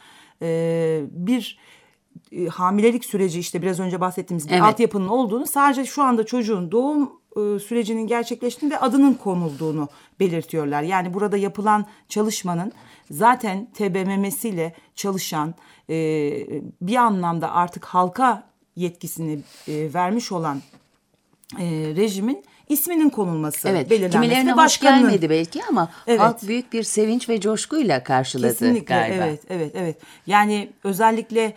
e, bir e, hamilelik süreci işte biraz önce bahsettiğimiz bir Evet. altyapının olduğunu, sadece şu anda çocuğun doğum e, sürecinin gerçekleştiğini ve adının konulduğunu belirtiyorlar. Yani burada yapılan çalışmanın zaten T B M M'siyle çalışan e, bir anlamda artık halka yetkisini e, vermiş olan e, rejimin isminin konulması, Evet, belirlenmesi kimilerine ve hoş başkanının... gelmedi belki ama Evet. halk büyük bir sevinç ve coşkuyla karşıladı Kesinlikle, galiba. evet, evet, evet. Yani özellikle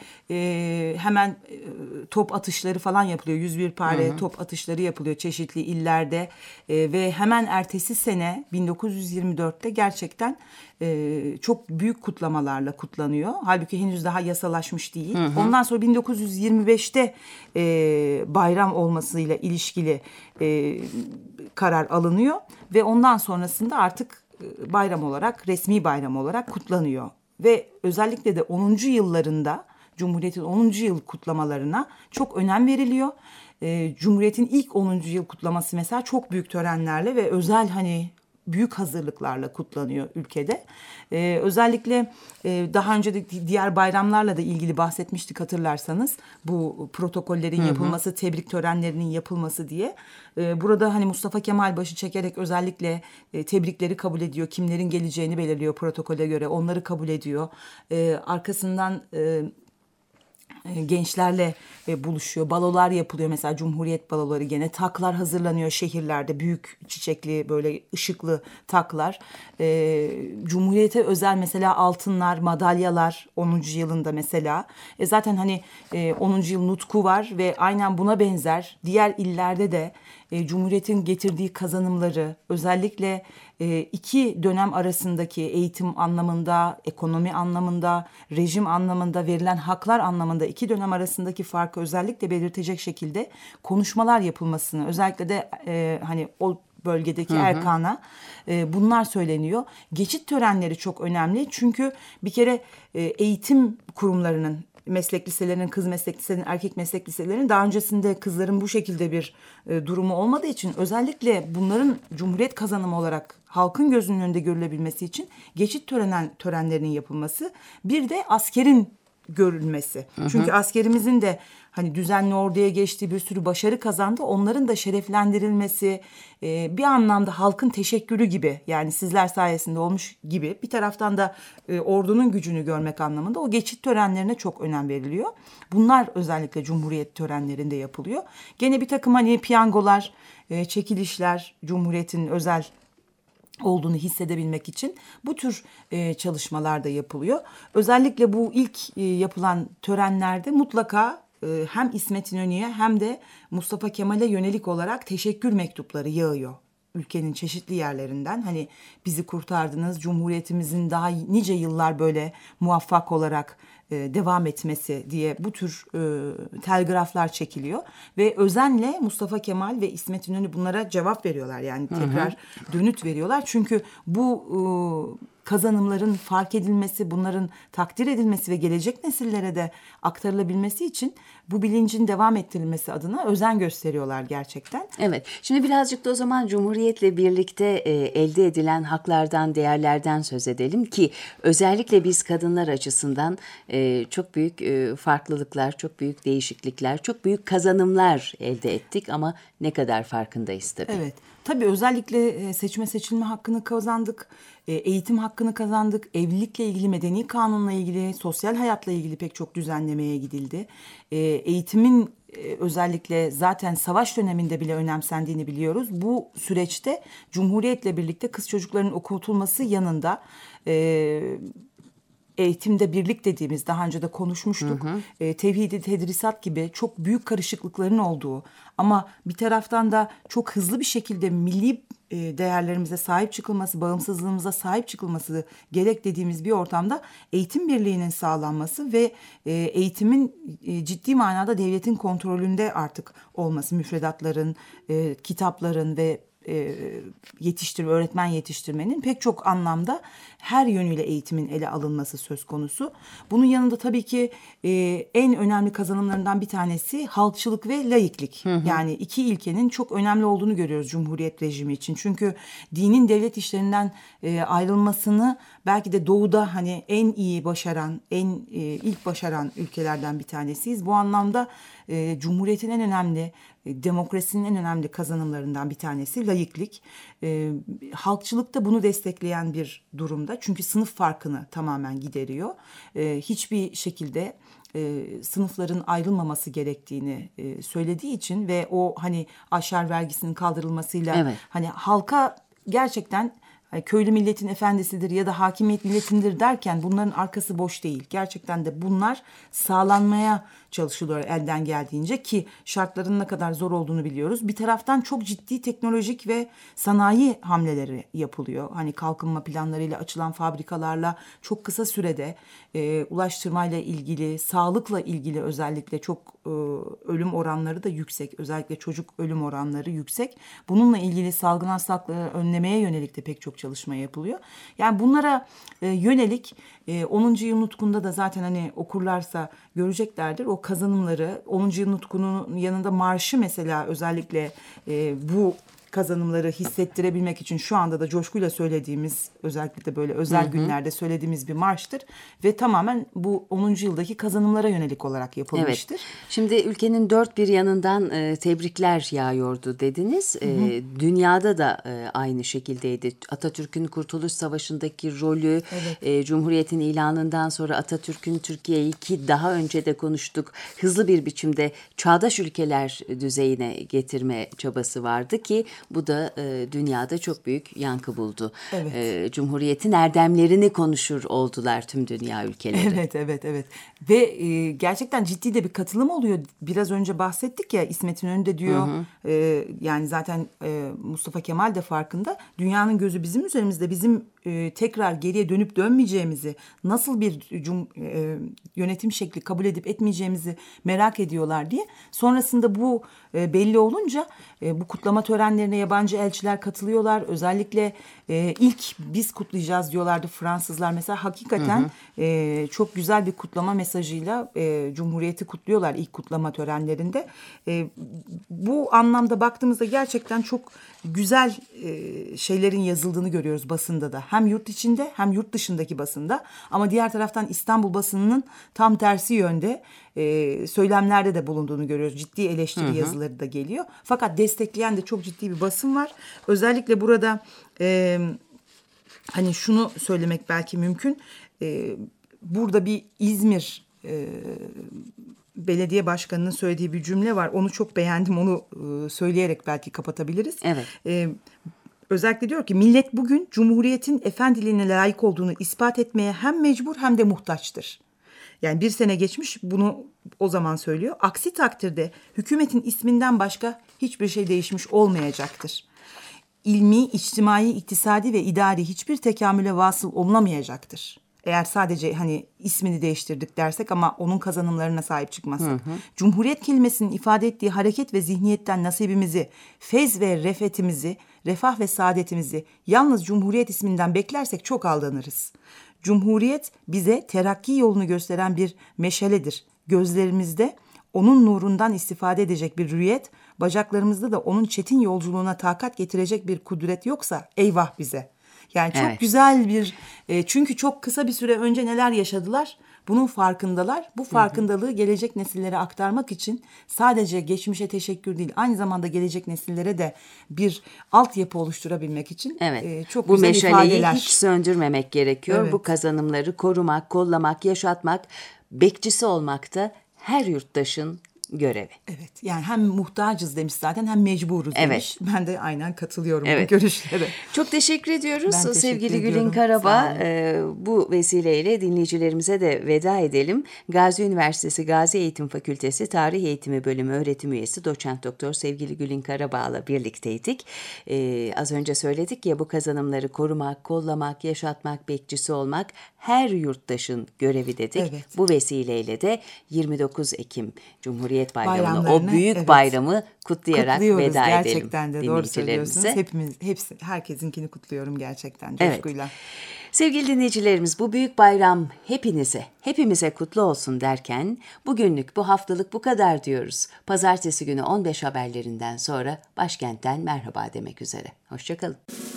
e, hemen e, top atışları falan yapılıyor. yüz bir pare hı hı. top atışları yapılıyor çeşitli illerde e, ve hemen ertesi sene bin dokuz yüz yirmi dörtte gerçekten e, çok büyük kutlamalarla kutlanıyor. Halbuki henüz daha yasalaşmış değil. Hı hı. Ondan sonra bin dokuz yüz yirmi beşte e, bayram olmasıyla ilişkili e, karar alınıyor ve ondan sonrasında artık bayram olarak, resmi bayram olarak kutlanıyor. Ve özellikle de onuncu yıllarında Cumhuriyet'in onuncu yıl kutlamalarına çok önem veriliyor. Ee, Cumhuriyet'in ilk onuncu yıl kutlaması mesela çok büyük törenlerle ve özel hani büyük hazırlıklarla kutlanıyor ülkede. Ee, özellikle e, daha önce de diğer bayramlarla da ilgili bahsetmiştik hatırlarsanız. Bu protokollerin hı hı. yapılması, tebrik törenlerinin yapılması diye. Ee, burada hani Mustafa Kemal başı çekerek özellikle e, tebrikleri kabul ediyor. Kimlerin geleceğini belirliyor protokole göre. Onları kabul ediyor. Ee, arkasından... E, gençlerle buluşuyor. Balolar yapılıyor mesela, Cumhuriyet baloları, gene taklar hazırlanıyor şehirlerde. Büyük çiçekli böyle ışıklı taklar. E, Cumhuriyete özel mesela altınlar, madalyalar onuncu yılında mesela. E zaten hani e, onuncu yıl nutku var ve aynen buna benzer diğer illerde de e, Cumhuriyet'in getirdiği kazanımları, özellikle e, iki dönem arasındaki eğitim anlamında, ekonomi anlamında, rejim anlamında, verilen haklar anlamında iki dönem arasındaki farkı özellikle belirtecek şekilde konuşmalar yapılmasını, özellikle de e, hani o bölgedeki hı hı. Erkan'a e, bunlar söyleniyor. Geçit törenleri çok önemli çünkü bir kere e, eğitim kurumlarının, meslek liselerinin, kız meslek liselerinin, erkek meslek liselerinin daha öncesinde kızların bu şekilde bir e, durumu olmadığı için özellikle bunların Cumhuriyet kazanımı olarak halkın gözünün önünde görülebilmesi için geçit törenen, törenlerinin yapılması, bir de askerin görülmesi. Hı hı. Çünkü askerimizin de hani düzenli orduya geçtiği bir sürü başarı kazandı. Onların da şereflendirilmesi e, bir anlamda halkın teşekkürü gibi, yani sizler sayesinde olmuş gibi, bir taraftan da e, ordunun gücünü görmek anlamında o geçit törenlerine çok önem veriliyor. Bunlar özellikle Cumhuriyet törenlerinde yapılıyor. Gene bir takım hani piyangolar, e, çekilişler, Cumhuriyet'in özel olduğunu hissedebilmek için bu tür e, çalışmalar da yapılıyor. Özellikle bu ilk e, yapılan törenlerde mutlaka e, hem İsmet İnönü'ye hem de Mustafa Kemal'e yönelik olarak teşekkür mektupları yağıyor ülkenin çeşitli yerlerinden. Hani bizi kurtardınız, Cumhuriyetimizin daha nice yıllar böyle muvaffak olarak e, devam etmesi diye bu tür e, telgraflar çekiliyor. Ve özenle Mustafa Kemal ve İsmet İnönü bunlara cevap veriyorlar. Yani tekrar hı hı. dönüt veriyorlar. Çünkü bu e, kazanımların fark edilmesi, bunların takdir edilmesi ve gelecek nesillere de aktarılabilmesi için bu bilincin devam ettirilmesi adına özen gösteriyorlar gerçekten. Evet. Şimdi birazcık da o zaman Cumhuriyet'le birlikte e, elde edilen haklardan, değerlerden söz edelim ki özellikle biz kadınlar açısından e, çok büyük e, farklılıklar, çok büyük değişiklikler, çok büyük kazanımlar elde ettik ama ne kadar farkındayız tabii. Evet. Tabii özellikle seçme seçilme hakkını kazandık, eğitim hakkını kazandık, evlilikle ilgili, medeni kanunla ilgili, sosyal hayatla ilgili pek çok düzenlemeye gidildi. Eğitimin özellikle zaten savaş döneminde bile önemsendiğini biliyoruz. Bu süreçte Cumhuriyet'le birlikte kız çocuklarının okutulması yanında eğitimde birlik dediğimiz, daha önce de konuşmuştuk. Hı hı. E, tevhid-i tedrisat gibi çok büyük karışıklıkların olduğu ama bir taraftan da çok hızlı bir şekilde milli e, değerlerimize sahip çıkılması, bağımsızlığımıza sahip çıkılması gerek dediğimiz bir ortamda eğitim birliğinin sağlanması ve e, eğitimin e, ciddi manada devletin kontrolünde artık olması, müfredatların, e, kitapların ve E, yetiştirme, öğretmen yetiştirmenin pek çok anlamda her yönüyle eğitimin ele alınması söz konusu. Bunun yanında tabii ki e, en önemli kazanımlarından bir tanesi halkçılık ve laiklik. Hı hı. Yani iki ilkenin çok önemli olduğunu görüyoruz Cumhuriyet rejimi için. Çünkü dinin devlet işlerinden e, ayrılmasını belki de doğuda hani en iyi başaran, en e, ilk başaran ülkelerden bir tanesiyiz. Bu anlamda e, Cumhuriyet'in en önemli, e, demokrasinin en önemli kazanımlarından bir tanesi laiklik. E, halkçılık da bunu destekleyen bir durumda. Çünkü sınıf farkını tamamen gideriyor. E, hiçbir şekilde e, sınıfların ayrılmaması gerektiğini e, söylediği için ve o hani aşer vergisinin kaldırılmasıyla evet. hani halka gerçekten köylü milletin efendisidir ya da hakimiyet milletindir derken bunların arkası boş değil. Gerçekten de bunlar sağlanmaya çalışılıyor elden geldiğince ki şartların ne kadar zor olduğunu biliyoruz. Bir taraftan çok ciddi teknolojik ve sanayi hamleleri yapılıyor. Hani kalkınma planlarıyla açılan fabrikalarla çok kısa sürede e, ulaştırmayla ilgili, sağlıkla ilgili özellikle çok e, ölüm oranları da yüksek. Özellikle çocuk ölüm oranları yüksek. Bununla ilgili salgın hastalıkları önlemeye yönelik de pek çok çalışma yapılıyor. Yani bunlara e, yönelik e, onuncu yıl nutkunda da zaten hani okurlarsa göreceklerdir. O kazanımları onuncu yıl nutkunun yanında marşı mesela özellikle e, bu kazanımları hissettirebilmek için şu anda da coşkuyla söylediğimiz, özellikle de böyle özel hı hı. günlerde söylediğimiz bir marştır ve tamamen bu onuncu yıldaki kazanımlara yönelik olarak yapılmıştır. Evet. Şimdi ülkenin dört bir yanından e, tebrikler yağıyordu dediniz. E, hı hı. Dünyada da e, aynı şekildeydi. Atatürk'ün Kurtuluş Savaşı'ndaki rolü, evet. e, Cumhuriyet'in ilanından sonra Atatürk'ün Türkiye'yi, ki daha önce de konuştuk, hızlı bir biçimde çağdaş ülkeler düzeyine getirme çabası vardı ki bu da e, dünyada çok büyük yankı buldu. Evet. E, Cumhuriyet'in erdemlerini konuşur oldular tüm dünya ülkeleri. Evet, evet, evet. Ve e, gerçekten ciddi de bir katılım oluyor. Biraz önce bahsettik ya, İsmet İnönü de diyor. Hı hı. E, yani zaten e, Mustafa Kemal de farkında. Dünyanın gözü bizim üzerimizde. Bizim e, tekrar geriye dönüp dönmeyeceğimizi, nasıl bir cum, e, yönetim şekli kabul edip etmeyeceğimizi merak ediyorlar diye. Sonrasında bu e, belli olunca e, bu kutlama törenlerine yabancı elçiler katılıyorlar. Özellikle e, ilk biz kutlayacağız diyorlardı Fransızlar. Mesela hakikaten hı hı. E, çok güzel bir kutlama mesajıyla e, Cumhuriyeti kutluyorlar ilk kutlama törenlerinde. E, bu anlamda baktığımızda gerçekten çok güzel e, şeylerin yazıldığını görüyoruz basında da. Hem yurt içinde hem yurt dışındaki basında. Ama diğer taraftan İstanbul basınının tam tersi yönde e, söylemlerde de bulunduğunu görüyoruz. Ciddi eleştiri hı hı. yazıları da geliyor. Fakat destekleyen de çok ciddi bir basın var. Özellikle burada e, hani şunu söylemek belki mümkün. E, burada bir İzmir e, belediye başkanının söylediği bir cümle var. Onu çok beğendim. Onu e, söyleyerek belki kapatabiliriz. Evet. E, özellikle diyor ki millet bugün Cumhuriyet'in efendiliğine layık olduğunu ispat etmeye hem mecbur hem de muhtaçtır. Yani bir sene geçmiş, bunu o zaman söylüyor. Aksi takdirde hükümetin isminden başka hiçbir şey değişmiş olmayacaktır. İlmi, içtimai, iktisadi ve idari hiçbir tekamüle vasıl olunamayacaktır. Eğer sadece hani ismini değiştirdik dersek ama onun kazanımlarına sahip çıkmazsak. Hı hı. Cumhuriyet kelimesinin ifade ettiği hareket ve zihniyetten nasibimizi, feyz ve refetimizi, refah ve saadetimizi yalnız Cumhuriyet isminden beklersek çok aldanırız. Cumhuriyet bize terakki yolunu gösteren bir meşaledir. Gözlerimizde onun nurundan istifade edecek bir rüyet, bacaklarımızda da onun çetin yolculuğuna takat getirecek bir kudret yoksa eyvah bize. Yani çok evet. güzel bir e, çünkü çok kısa bir süre önce neler yaşadılar, bunun farkındalar. Bu farkındalığı gelecek nesillere aktarmak için sadece geçmişe teşekkür değil, aynı zamanda gelecek nesillere de bir altyapı oluşturabilmek için evet. e, çok bu güzel ifadeler. Bu meşaleyi hiç söndürmemek gerekiyor. Evet. Bu kazanımları korumak, kollamak, yaşatmak, bekçisi olmak da her yurttaşın görevi. Evet, yani hem muhtacız demiş zaten hem mecburuz demiş. Evet. Ben de aynen katılıyorum Evet. bu görüşlere. Çok teşekkür ediyoruz. Ben teşekkür Sevgili Gülin ediyorum. Karaba, Sağ olun. e, bu vesileyle dinleyicilerimize de veda edelim. Gazi Üniversitesi Gazi Eğitim Fakültesi Tarih Eğitimi Bölümü öğretim üyesi doçent doktor sevgili Gülin Karabağ'la birlikteydik. E, az önce söyledik ya, bu kazanımları korumak, kollamak, yaşatmak, bekçisi olmak her yurttaşın görevi dedik. Evet. Bu vesileyle de yirmi dokuz Ekim Cumhuriyet Bayramı'nı, o Bayramlarını, büyük evet, bayramı kutlayarak Kutluyoruz veda edelim gerçekten de, doğru söylüyorsunuz. dinleyicilerimize. Hepimiz, hepsi, herkesinkini kutluyorum gerçekten Evet. coşkuyla. Sevgili dinleyicilerimiz, bu büyük bayram hepinize, hepimize kutlu olsun derken bugünlük, bu haftalık bu kadar diyoruz. Pazartesi günü on beş haberlerinden sonra başkentten merhaba demek üzere. Hoşçakalın.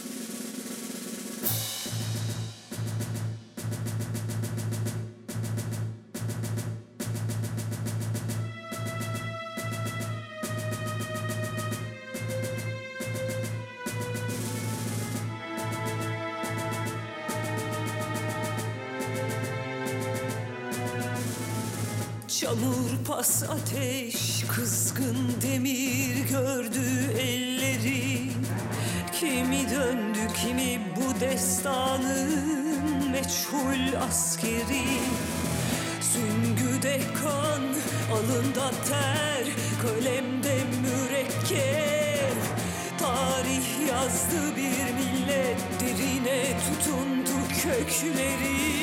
Çamur pas ateş, kızgın demir gördü ellerin. Kimi döndü kimi bu destanın meçhul askeri. Süngüde kan, alında ter, kalemde mürekkep. Tarih yazdı bir millet, derine tutundu kökleri.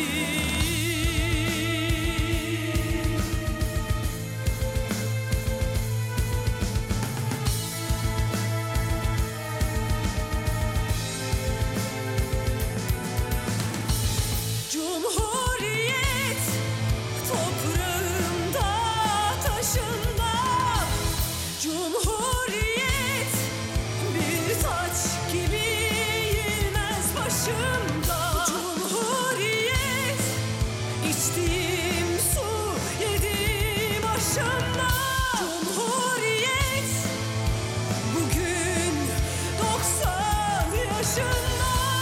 Cumhuriyet toprağında, taşında. Cumhuriyet bir taç gibi eğilmez başımda. Cumhuriyet içtiğim su, yediğim aşımda. Cumhuriyet bugün doksan yaşında.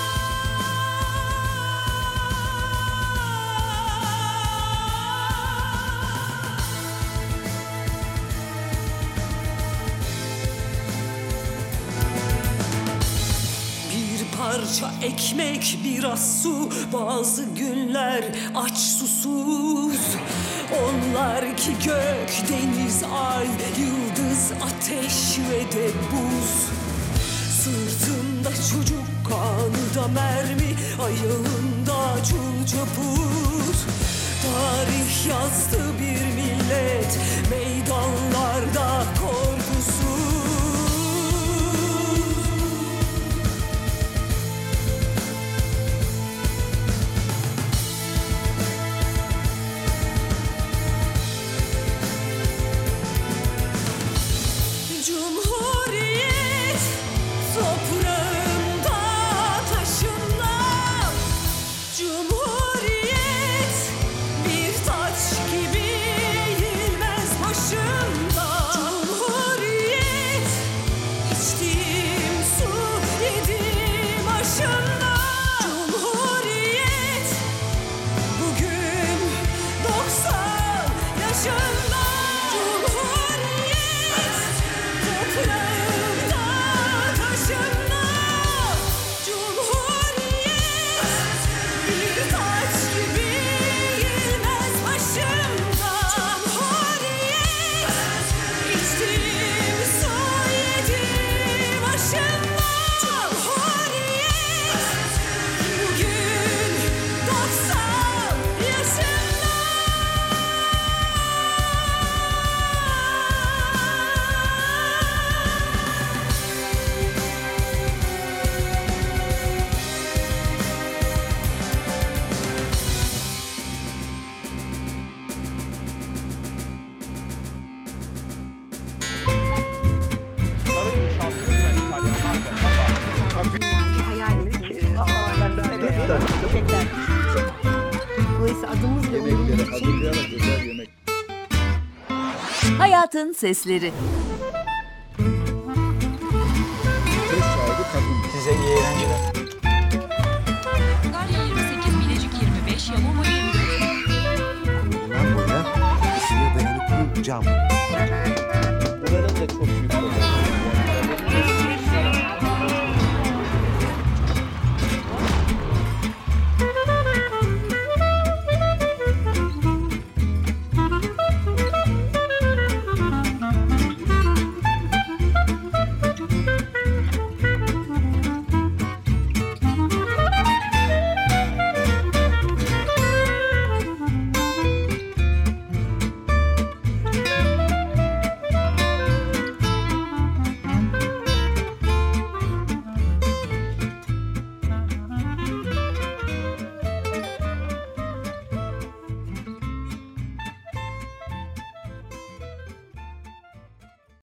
Parça ekmek, biraz su, bazı günler aç susuz. Onlar ki gök, deniz, ay, yıldız, ateş ve de buz. Sırtında çocuk kanı da mermi, ayağında çul çaput. Tarih yazdı bir millet, meydanlarda korkusuz. Cumhuriyet toprağında, taşında. Cumhuriyet bir taç gibi eğilmez başımda. Cumhuriyet içtiğim su, yediğim aşımda. Cumhuriyet bugün doksan yaşında. Toprağında, taşında. Cumhuriyet bir taç gibi eğilmez başımda. Cumhuriyet içtiğim su, yediğim aşımda. Cumhuriyet bugün doksan yaşında. Yemekleri hazırlayarak özel yemek. Hayatın sesleri. Söz sahibi kadın. Size iyi eğlenceler. Galya yirmi sekiz, Bilecik yirmi beş, Yamama yirmi dört. Bundan boya ısıya dayanıklı cam. çok büyük problem.